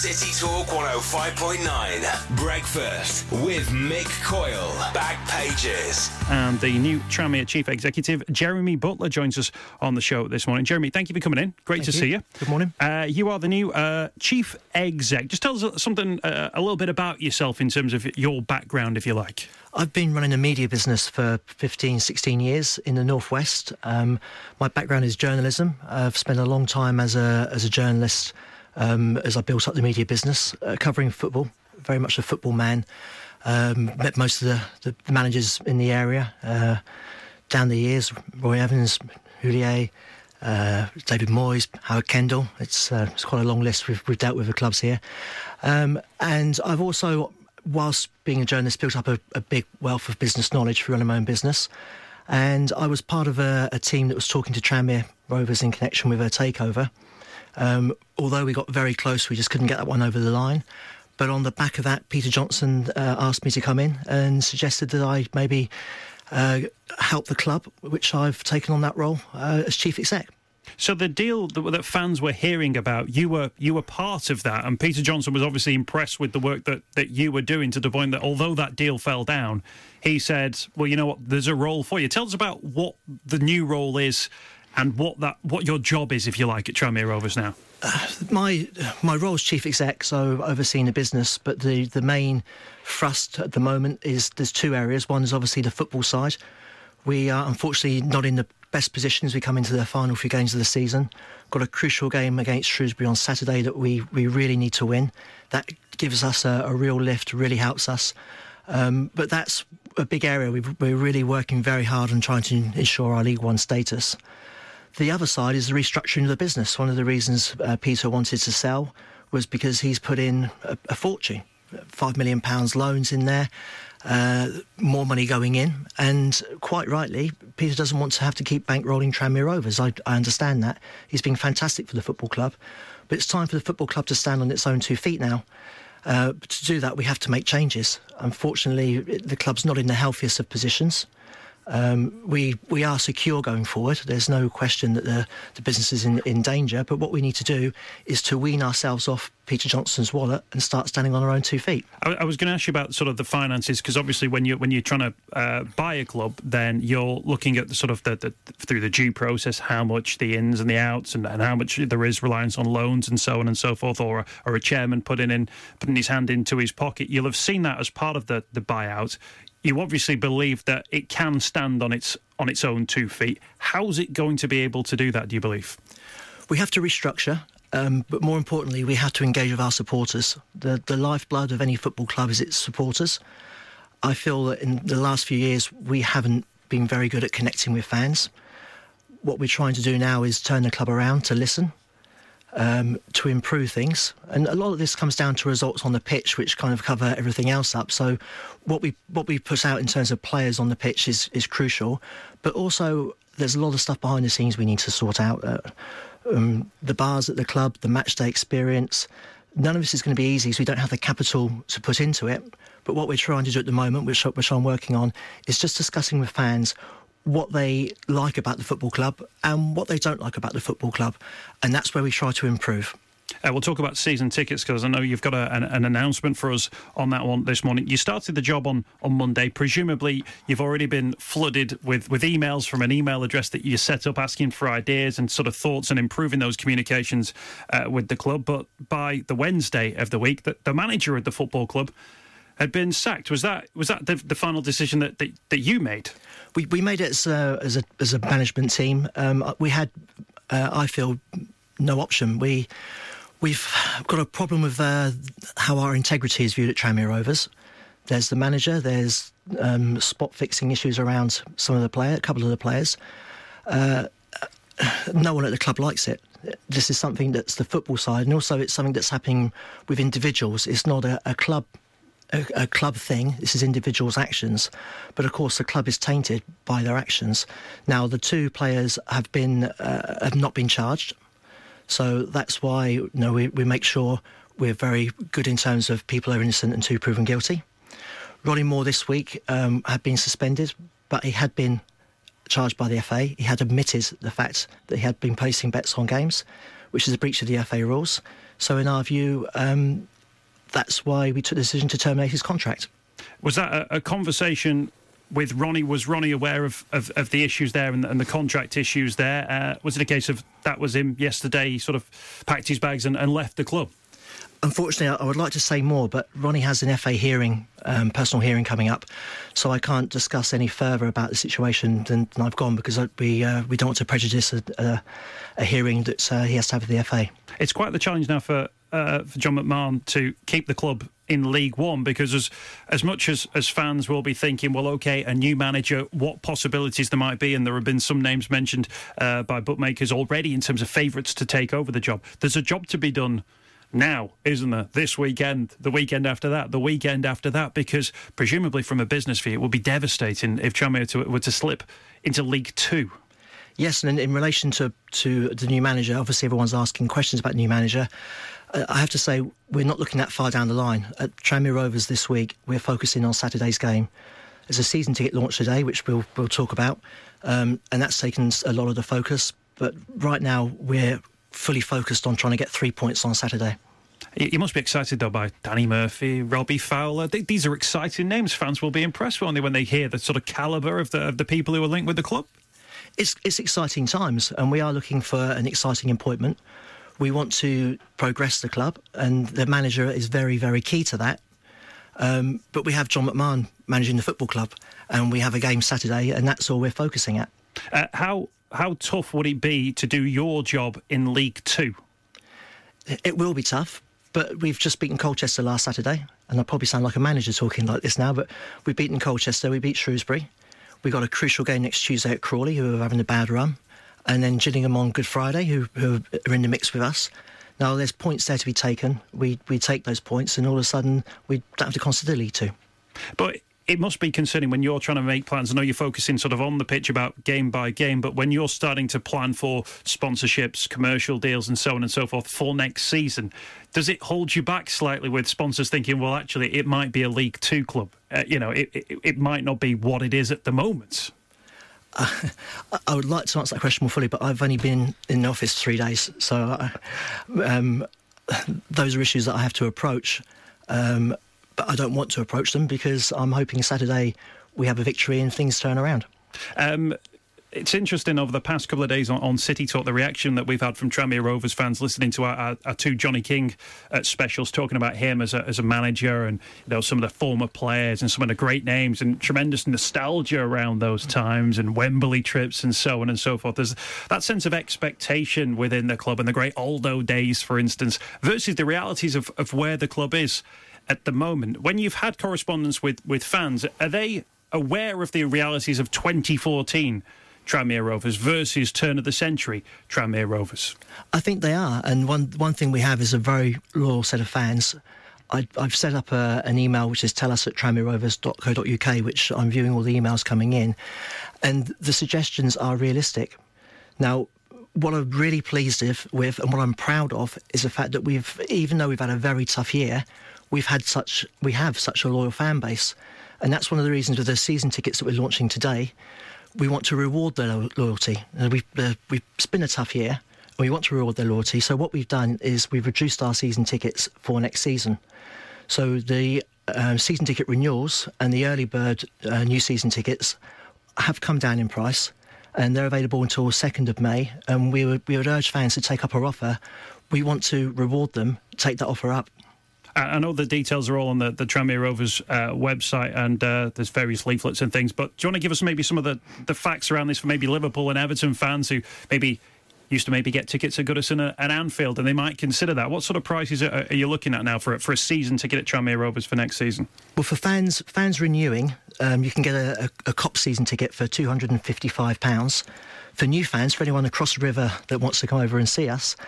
City Talk 105.9. Breakfast with Mick Coyle. Back pages. And the new Tranmere Chief Executive, Jeremy Butler, joins us on the show this morning. Jeremy, thank you for coming in. Great to see you. Good morning. You are the new Chief Exec. Just tell us something, a little bit about yourself in terms of your background, if you like. I've been running a media business for 15, 16 years in the Northwest. My background is journalism. I've spent a long time as a journalist as I built up the media business, covering football, very much a football man. Met most of the managers in the area down the years, Roy Evans, Houllier, David Moyes, Howard Kendall. It's quite a long list we've dealt with the clubs here. And I've also, whilst being a journalist, built up a big wealth of business knowledge for running my own business. And I was part of a team that was talking to Tranmere Rovers in connection with a takeover. Although we got very close, we just couldn't get that one over the line. But on the back of that, Peter Johnson asked me to come in and suggested that I maybe help the club, which I've taken on that role as chief exec. So the deal that fans were hearing about, you were part of that, and Peter Johnson was obviously impressed with the work that you were doing, to the point that although that deal fell down, he said, well, you know what, there's a role for you. Tell us about what the new role is and what your job is, if you like, at Tranmere Rovers now. My role is chief exec, so overseeing the business, but the main thrust at the moment is there's two areas. One is obviously the football side. We are unfortunately not in the best position as we come into the final few games of the season. Got a crucial game against Shrewsbury on Saturday that we really need to win. That gives us a real lift, really helps us. But that's a big area. We're really working very hard on trying to ensure our League One status. The other side is the restructuring of the business. One of the reasons Peter wanted to sell was because he's put in a fortune, £5 million loans in there, more money going in, and quite rightly, Peter doesn't want to have to keep bankrolling Tranmere Rovers. I understand that. He's been fantastic for the football club, but it's time for the football club to stand on its own 2 feet now. But to do that, we have to make changes. Unfortunately, the club's not in the healthiest of positions. We are secure going forward. There's no question that the business is in danger, but what we need to do is to wean ourselves off Peter Johnson's wallet and start standing on our own 2 feet. I was going to ask you about sort of the finances, because obviously when you're trying to buy a club, then you're looking at the sort of the through the due process, how much the ins and the outs, and how much there is reliance on loans and so on and so forth, or a chairman putting his hand into his pocket. You'll have seen that as part of the buyout. You obviously believe that it can stand on its own 2 feet. How's it going to be able to do that, do you believe? We have to restructure, but more importantly, we have to engage with our supporters. The lifeblood of any football club is its supporters. I feel that in the last few years, we haven't been very good at connecting with fans. What we're trying to do now is turn the club around to listen, to improve things, and a lot of this comes down to results on the pitch, which kind of cover everything else up. So what we put out in terms of players on the pitch is crucial, but also there's a lot of stuff behind the scenes we need to sort out. The bars at the club, the match day experience, none of this is going to be easy, so we don't have the capital to put into it. But what we're trying to do at the moment, which I'm working on, is just discussing with fans what they like about the football club and what they don't like about the football club, and that's where we try to improve. We'll talk about season tickets, because I know you've got an announcement for us on that one this morning. You started the job on Monday. Presumably you've already been flooded with emails from an email address that you set up asking for ideas and sort of thoughts and improving those communications with the club. But by the Wednesday of the week, the manager of the football club had been sacked. Was that the final decision that you made? We made it as a management team. We had, I feel, no option. We've got a problem with how our integrity is viewed at Tranmere Rovers. There's the manager. There's spot fixing issues around a couple of the players. No one at the club likes it. This is something that's the football side, and also it's something that's happening with individuals. It's not a club thing. This is individuals' actions, but of course the club is tainted by their actions. Now the 2 players have not been charged, so that's why we make sure we're very good in terms of people are innocent and 2 proven guilty. Ronnie Moore this week had been suspended, but he had been charged by the FA. He had admitted the fact that he had been placing bets on games, which is a breach of the FA rules. So in our view, that's why we took the decision to terminate his contract. Was that a conversation with Ronnie? Was Ronnie aware of the issues there and the contract issues there? Was it a case of that was him yesterday, he sort of packed his bags and left the club? Unfortunately, I would like to say more, but Ronnie has an FA hearing, personal hearing coming up, so I can't discuss any further about the situation than I've gone, because we don't want to prejudice a hearing that he has to have with the FA. It's quite the challenge now for John McMahon to keep the club in League One, because as much as fans will be thinking, well, OK, a new manager, what possibilities there might be, and there have been some names mentioned by bookmakers already in terms of favourites to take over the job. There's a job to be done now, isn't there? This weekend, the weekend after that, the weekend after that, because presumably from a business view, it would be devastating if Tranmere were to slip into League Two. Yes, and in relation to the new manager, obviously everyone's asking questions about the new manager. I have to say, we're not looking that far down the line. At Tranmere Rovers this week, we're focusing on Saturday's game. There's a season ticket launch today, which we'll talk about, and that's taken a lot of the focus. But right now, we're fully focused on trying to get 3 points on Saturday. You must be excited, though, by Danny Murphy, Robbie Fowler. These are exciting names. Fans will be impressed, won't they, when they hear the sort of calibre of the people who are linked with the club? It's exciting times, and we are looking for an exciting appointment. We want to progress the club, and the manager is very, very key to that. But we have John McMahon managing the football club, and we have a game Saturday, and that's all we're focusing at. How tough would it be to do your job in League Two? It will be tough, but we've just beaten Colchester last Saturday, and I probably sound like a manager talking like this now, but we've beaten Colchester, we beat Shrewsbury. We've got a crucial game next Tuesday at Crawley, who are having a bad run, and then Gillingham on Good Friday, who are in the mix with us. Now, there's points there to be taken. We take those points, and all of a sudden, we don't have to consider League Two. But it must be concerning when you're trying to make plans. I know you're focusing sort of on the pitch about game by game, but when you're starting to plan for sponsorships, commercial deals and so on and so forth for next season, does it hold you back slightly with sponsors thinking, well, actually, it might be a League Two club? It might not be what it is at the moment. I would like to answer that question more fully, but I've only been in the office 3 days, so those are issues that I have to approach. But I don't want to approach them because I'm hoping Saturday we have a victory and things turn around. It's interesting over the past couple of days on City Talk, the reaction that we've had from Tranmere Rovers fans listening to our two Johnny King specials, talking about him as a manager, and some of the former players and some of the great names, and tremendous nostalgia around those times and Wembley trips and so on and so forth. There's that sense of expectation within the club and the great Aldo days, for instance, versus the realities of where the club is at the moment. When you've had correspondence with fans, are they aware of the realities of 2014 Tranmere Rovers versus turn of the century Tranmere Rovers? I think they are, and one thing we have is a very loyal set of fans. I've set up an email which is telus@tranmererovers.co.uk, which I'm viewing all the emails coming in, and the suggestions are realistic. Now, what I'm really pleased with and what I'm proud of is the fact that even though we've had a very tough year, we have such a loyal fan base, and that's one of the reasons with the season tickets that we're launching today. We want to reward their loyalty. It's been a tough year, and we want to reward their loyalty. So what we've done is we've reduced our season tickets for next season. So the season ticket renewals and the early bird new season tickets have come down in price, and they're available until 2nd of May. And we would urge fans to take up our offer. We want to reward them, take that offer up. I know the details are all on the Tranmere Rovers website, and there's various leaflets and things, but do you want to give us maybe some of the facts around this for maybe Liverpool and Everton fans who maybe used to maybe get tickets at Goodison and Anfield, and they might consider that? What sort of prices are you looking at now for a season ticket at Tranmere Rovers for next season? Well, for fans renewing, you can get a COP season ticket for £255. For new fans, for anyone across the river that wants to come over and see us,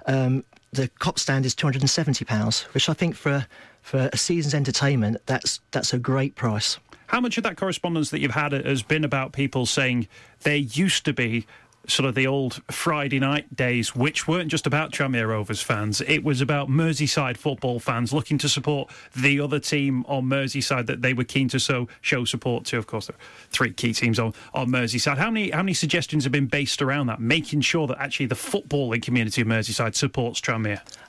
the COP stand is £270, which I think for a season's entertainment, that's a great price. How much of that correspondence that you've had has been about people saying there used to be sort of the old Friday night days, which weren't just about Tranmere Rovers fans, it was about Merseyside football fans looking to support the other team on Merseyside that they were keen to show support to? Of course, there are 3 key teams on Merseyside. How many suggestions have been based around that, making sure that actually the footballing community of Merseyside supports Tranmere?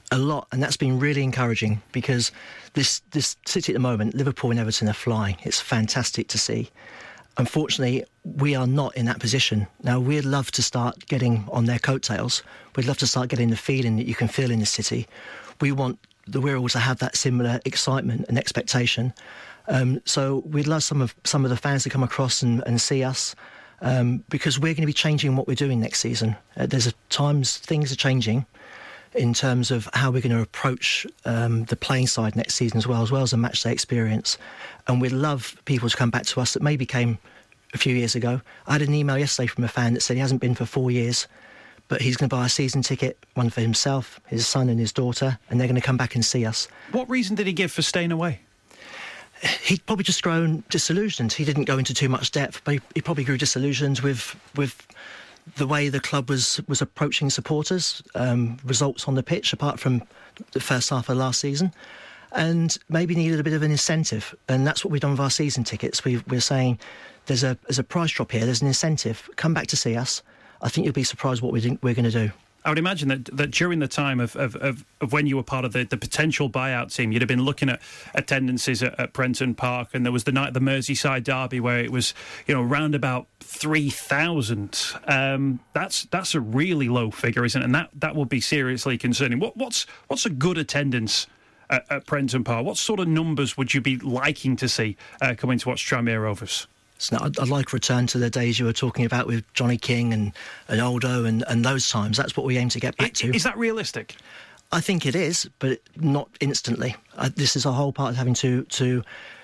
a lot, and that's been really encouraging, because this city at the moment, Liverpool and Everton, are flying. It's fantastic to see. Unfortunately, we are not in that position. Now, we'd love to start getting on their coattails. We'd love to start getting the feeling that you can feel in the city. We want the Wirral to have that similar excitement and expectation. So we'd love some of the fans to come across and see us, because we're going to be changing what we're doing next season. Things are changing in terms of how we're going to approach the playing side next season as well as a match day experience. And we'd love people to come back to us that maybe came a few years ago. I had an email yesterday from a fan that said he hasn't been for 4 years, but he's going to buy a season ticket, one for himself, his son and his daughter, and they're going to come back and see us. What reason did he give for staying away? He'd probably just grown disillusioned. He didn't go into too much depth, but he probably grew disillusioned with the way the club was approaching supporters, results on the pitch, apart from the first half of last season, and maybe needed a bit of an incentive. And that's what we've done with our season tickets. We're saying there's a price drop here, there's an incentive. Come back to see us. I think you'll be surprised what we're going to do. I would imagine that during the time of when you were part of the potential buyout team, you'd have been looking at attendances at Prenton Park, and there was the night of the Merseyside derby where it was, around about 3,000. That's a really low figure, isn't it? And that would be seriously concerning. What's a good attendance at Prenton Park? What sort of numbers would you be liking to see coming to watch Tranmere Rovers? So I'd like to return to the days you were talking about with Johnny King and Aldo and those times. That's what we aim to get back to. Is that realistic? I think it is, but not instantly. This is a whole part of having to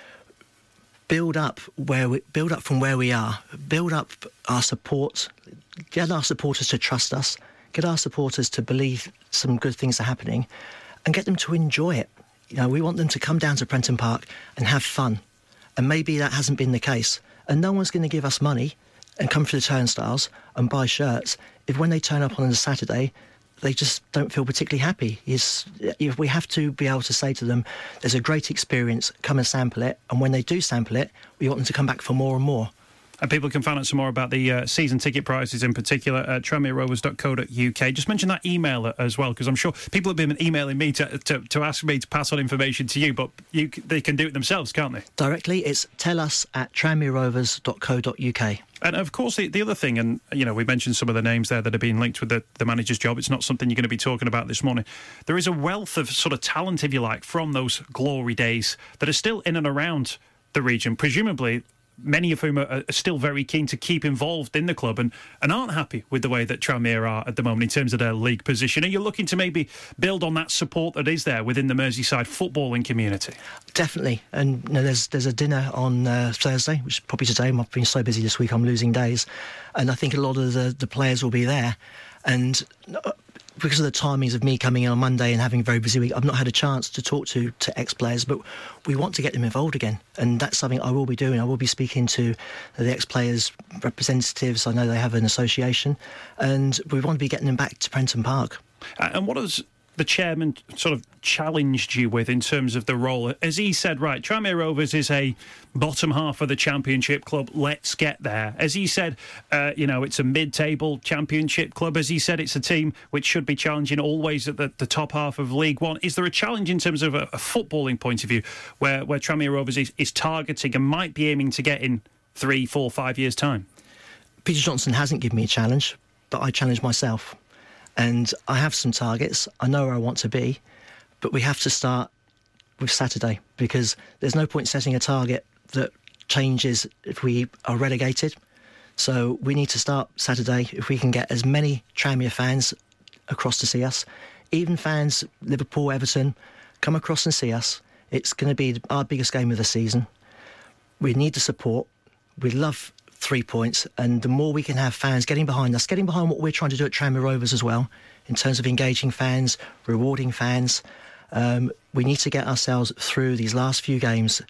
build up from where we are, build up our support, get our supporters to trust us, get our supporters to believe some good things are happening, and get them to enjoy it. We want them to come down to Prenton Park and have fun, and maybe that hasn't been the case. And no one's going to give us money and come through the turnstiles and buy shirts if when they turn up on a Saturday, they just don't feel particularly happy. We have to be able to say to them, there's a great experience, come and sample it. And when they do sample it, we want them to come back for more and more. And people can find out some more about the season ticket prices in particular at tranmererovers.co.uk. Just mention that email as well, because I'm sure people have been emailing me to ask me to pass on information to you, but they can do it themselves, can't they? Directly, it's tellus@tranmererovers.co.uk. And of course, the other thing, and we mentioned some of the names there that are being linked with the manager's job. It's not something you're going to be talking about this morning. There is a wealth of sort of talent, if you like, from those glory days that are still in and around the region, presumably many of whom are still very keen to keep involved in the club and aren't happy with the way that Tranmere are at the moment in terms of their league position. Are you looking to maybe build on that support that is there within the Merseyside footballing community? Definitely. And there's a dinner on Thursday, which is probably today. I've been so busy this week, I'm losing days. And I think a lot of the players will be there. And because of the timings of me coming in on Monday and having a very busy week, I've not had a chance to talk to ex-players, but we want to get them involved again. And that's something I will be doing. I will be speaking to the ex-players' representatives. I know they have an association, and we want to be getting them back to Prenton Park. And what has the chairman sort of challenged you with in terms of the role? Has he said, right, Tranmere Rovers is a bottom half of the Championship club, let's get there? Has he said, it's a mid-table Championship club? Has he said it's a team which should be challenging always at the top half of League One? Is there a challenge in terms of a footballing point of view where Tranmere Rovers is targeting and might be aiming to get in 3, 4, 5 years' time? Peter Johnson hasn't given me a challenge, but I challenge myself. And I have some targets. I know where I want to be, but we have to start with Saturday, because there's no point setting a target that changes if we are relegated. So we need to start Saturday. If we can get as many Tranmere fans across to see us, even fans, Liverpool, Everton, come across and see us. It's going to be our biggest game of the season. We need the support. We love 3 points, and the more we can have fans getting behind us, getting behind what we're trying to do at Tranmere Rovers as well, in terms of engaging fans, rewarding fans, we need to get ourselves through these last few games,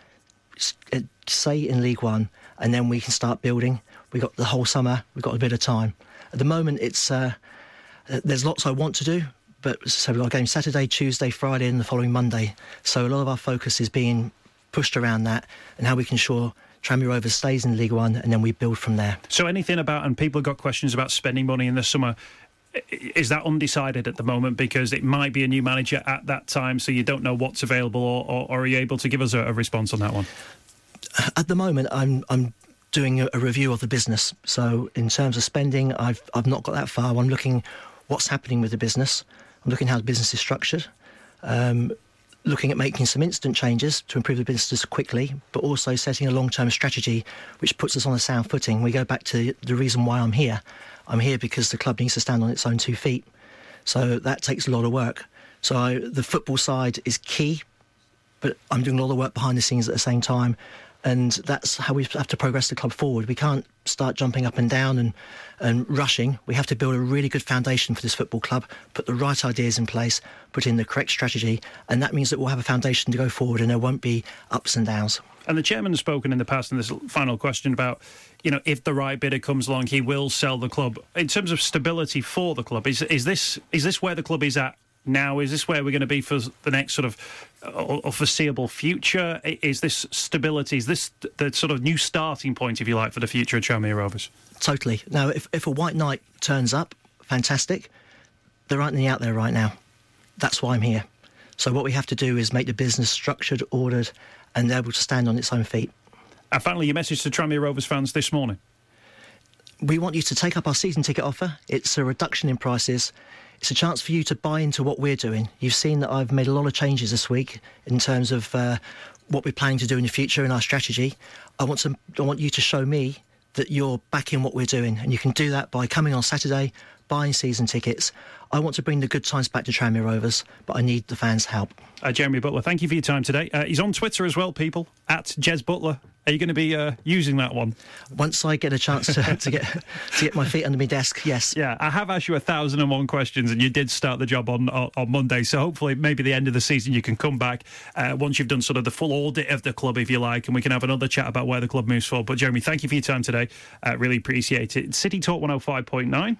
say in League One, and then we can start building. We've got the whole summer, we've got a bit of time. At the moment, there's lots I want to do, but so we've got a game Saturday, Tuesday, Friday, and the following Monday. So a lot of our focus is being pushed around that and how we can ensure Tranmere Rovers stays in League One, and then we build from there. So anything about, and people have got questions about spending money in the summer, is that undecided at the moment because it might be a new manager at that time, so you don't know what's available, or are you able to give us a response on that one? At the moment, I'm doing a review of the business. So in terms of spending, I've not got that far. I'm looking what's happening with the business. I'm looking how the business is structured. Looking at making some instant changes to improve the business quickly, but also setting a long-term strategy which puts us on a sound footing. We go back to the reason why I'm here. I'm here because the club needs to stand on its own 2 feet. So that takes a lot of work. So the football side is key, but I'm doing a lot of work behind the scenes at the same time. And that's how we have to progress the club forward. We can't start jumping up and down and rushing. We have to build a really good foundation for this football club, put the right ideas in place, put in the correct strategy, and that means that we'll have a foundation to go forward and there won't be ups and downs. And the chairman has spoken in the past in this final question about, if the right bidder comes along, he will sell the club. In terms of stability for the club, is this where the club is at now? Is this where we're going to be for the next sort of foreseeable future? Is this stability? Is this the sort of new starting point, if you like, for the future of Tranmere Rovers? Totally. Now, if a white knight turns up, fantastic. There aren't any out there right now. That's why I'm here. So what we have to do is make the business structured, ordered, and able to stand on its own feet. And finally, your message to Tranmere Rovers fans this morning. We want you to take up our season ticket offer. It's a reduction in prices. It's a chance for you to buy into what we're doing. You've seen that I've made a lot of changes this week in terms of what we're planning to do in the future in our strategy. I want you to show me that you're backing what we're doing, and you can do that by coming on Saturday, buying season tickets. I want to bring the good times back to Tranmere Rovers, but I need the fans' help. Jeremy Butler, thank you for your time today. He's on Twitter as well, people, at Jez Butler. Are you going to be using that one? Once I get a chance to get my feet under my desk, yes. Yeah, I have asked you 1,001 questions, and you did start the job on Monday. So hopefully, maybe the end of the season, you can come back once you've done sort of the full audit of the club, if you like, and we can have another chat about where the club moves forward. But Jeremy, thank you for your time today. Really appreciate it. City Talk 105.9.